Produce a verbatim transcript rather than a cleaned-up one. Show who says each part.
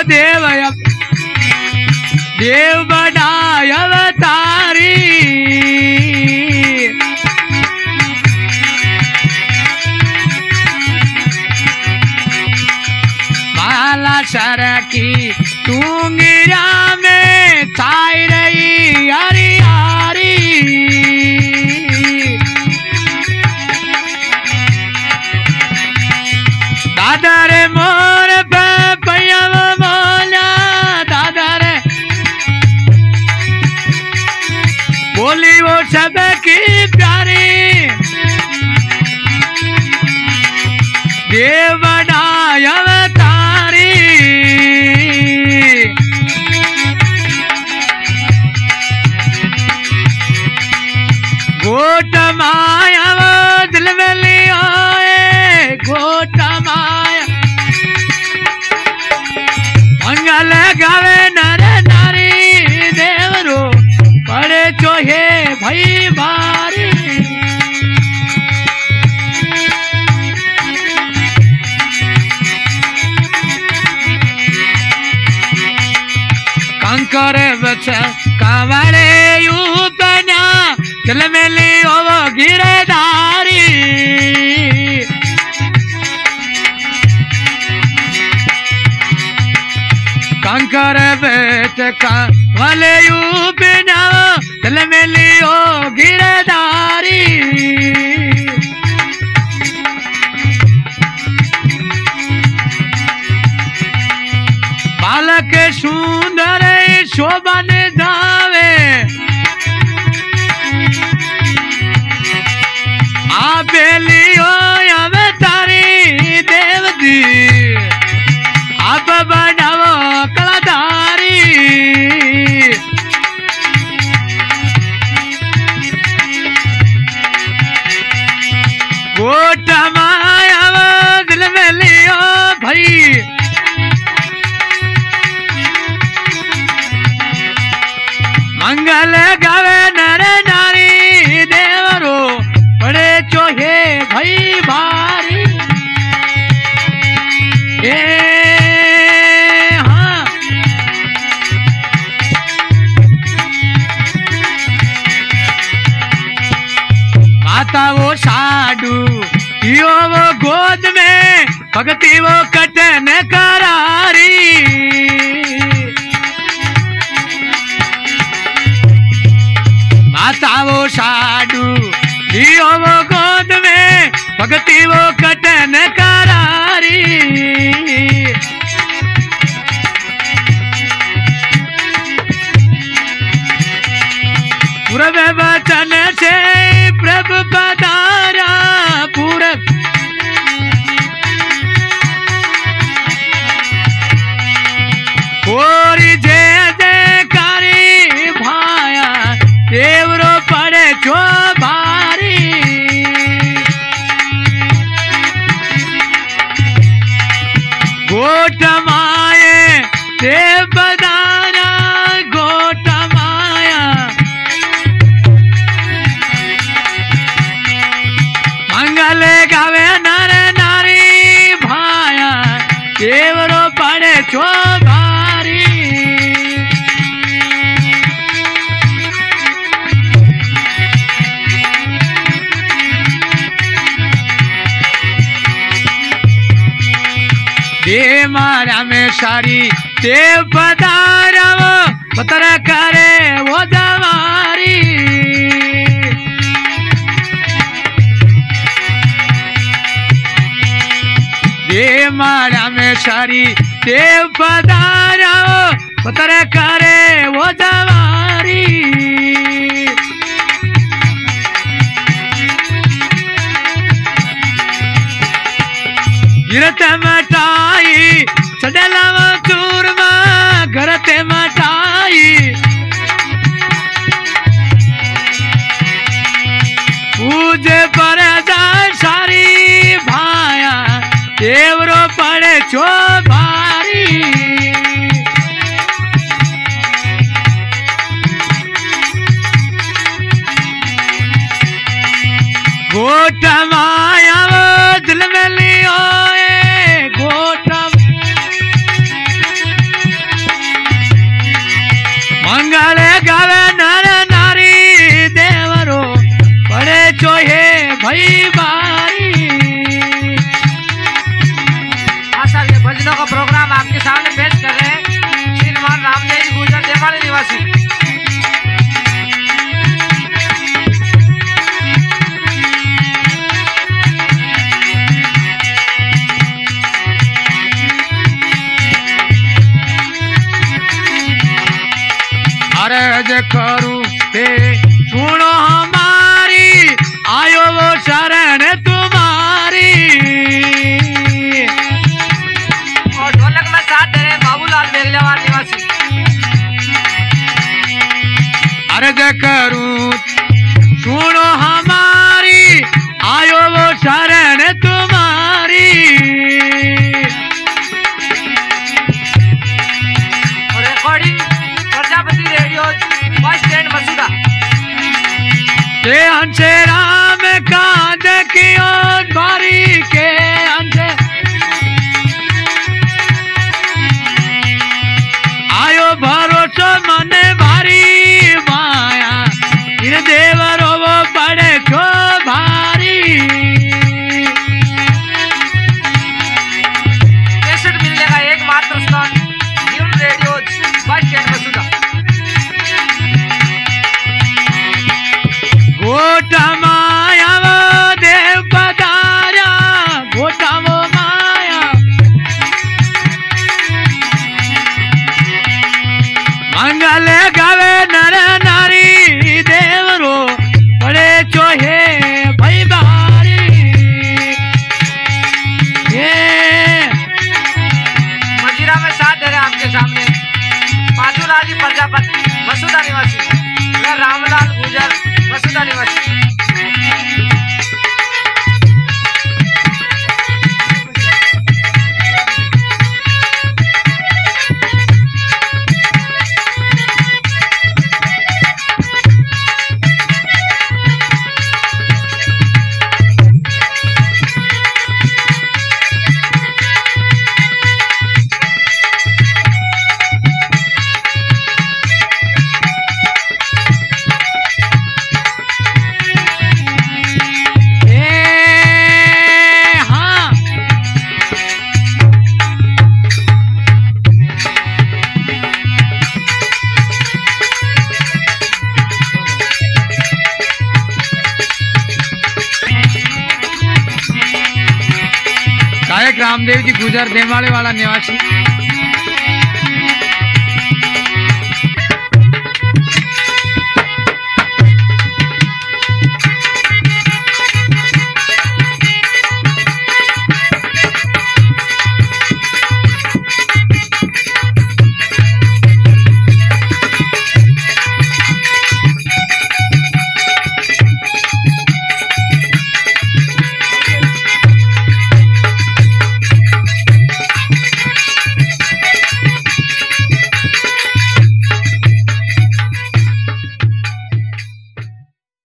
Speaker 1: देव देव बनाय अवतारी माला सर की टूंगिया में छाई रही हरियारी दादा रे मोर पे पैया बोला दादा रे बोली वो सबकी प्यारी देव बनाय अवतारी गोट माया वो दिल में लिया गोट माया मंगल गावे नर नारी देवरो पड़े चोहे भई भारी कंकर बच कावरे यूपना दिल में लियो वो गिरधारी कंकर बेच कावरे यूपना दिल में लियो गिरधारी बालक सुंदर शोभन धावे आपे लियो अवतारी देव जी आप बनावो कलाधारी गोट माया दिल में लियो भाई मंगल गावे नर नारी देवरो पड़े चोहे भई भारी ए हाँ माता वो साडू यो वो गोद में भक्ति वो कटन करारी माता वो साडू लियो वो गोद में भक्ति वो कटन करारी पूर्व वचन से प्रभु पधारा पूरब कोरी जय जयकारी भाया देवरो पड़े जो भारी गोट माये देव बदाना गोट माया मंगल गावे नर नारी भाया देवरो पड़े जो भारी दे मारा में सारी देव पधारा वो पतर करे वो जवारी दे मारा में सारी देव पधारा वो पतर करे वो जवारी गिरत मटाई सडलाव चूरमा घरते मटाई पूजे पर जाए सारी भाया देवरो पड़े चो भारी गोट माया दिल में लियो गोट
Speaker 2: दिनों का प्रोग्राम आपके सामने पेश कर रहे हैं श्रीमान रामदेव जी गुजर देवाड़ी निवासी।
Speaker 1: अर्ज करूं ते सुनो हमारी, आयो वो शरण तुम्हारी।
Speaker 2: और ढोलक में साथ दे रहे बाबूलाल बेगलेवाल निवासी।
Speaker 1: अर्ज करूं सुनो हमारी, आयो वो शरण तुम्हारी।
Speaker 2: और recording Prajapati radio bus stand Masuda.
Speaker 1: के अंशे राम कांद की ओर बारी के अंशे आयो भरोसो मन भारी, माया इन देवरो वो पड़े छो भारी।
Speaker 2: कैसेट मिलने का एकमात्र स्थान न्यू रेडियो बस स्टैंड मसूदा।
Speaker 1: गोटा माया वो देव पधारा, गोटा वो माया मंगल गावे नर नारी, देवरो बड़े चोहे भाई बारी। ये
Speaker 2: मजीरा में साथ दे रहे आपके सामने पाचूलाल जी प्रजापति मसूदा निवासी व रामलाल गुजर मसूदा निवासी।
Speaker 1: गायक रामदेव जी गुजर देवाड़े वाला निवासी।